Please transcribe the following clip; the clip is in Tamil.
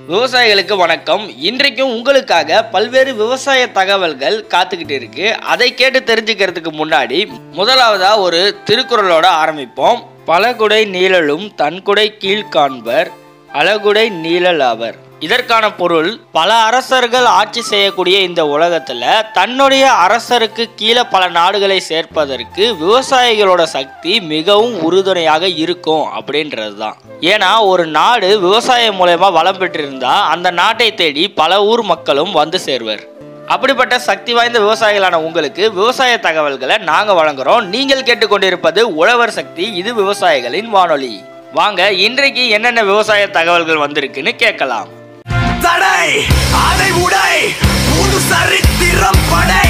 விவசாயிகளுக்கு வணக்கம். இன்றைக்கும் உங்களுக்காக பல்வேறு விவசாய தகவல்கள் காத்துக்கிட்டு இருக்கு. அதை கேட்டு தெரிஞ்சுக்கிறதுக்கு முன்னாடி முதலாவதா ஒரு திருக்குறளோட ஆரம்பிப்போம். பலகுடை நீழலும் தன்குடை கீழ் காண்பர் அழகுடை நீழல் ஆவர். இதற்கான பொருள், பல அரசர்கள் ஆட்சி செய்யக்கூடிய இந்த உலகத்துல தன்னுடைய அரசருக்கு கீழே பல நாடுகளை சேர்ப்பதற்கு விவசாயிகளோட சக்தி மிகவும் உறுதுணையாக இருக்கும் அப்படின்றது தான். ஏன்னா ஒரு நாடு விவசாயம் மூலமா வளம் பெற்றிருந்தா அந்த நாட்டை தேடி பல ஊர் மக்களும் வந்து சேர்வர். அப்படிப்பட்ட சக்தி வாய்ந்த விவசாயிகளான உங்களுக்கு விவசாய தகவல்களை நாங்க வழங்குறோம். நீங்கள் கேட்டுக்கொண்டிருப்பது உழவர் சக்தி. இது விவசாயிகளின் வானொலி. வாங்க இன்றைக்கு என்னென்ன விவசாய தகவல்கள் வந்திருக்குன்னு கேட்கலாம். தடை அதை உடை புது சரித்திரம் படை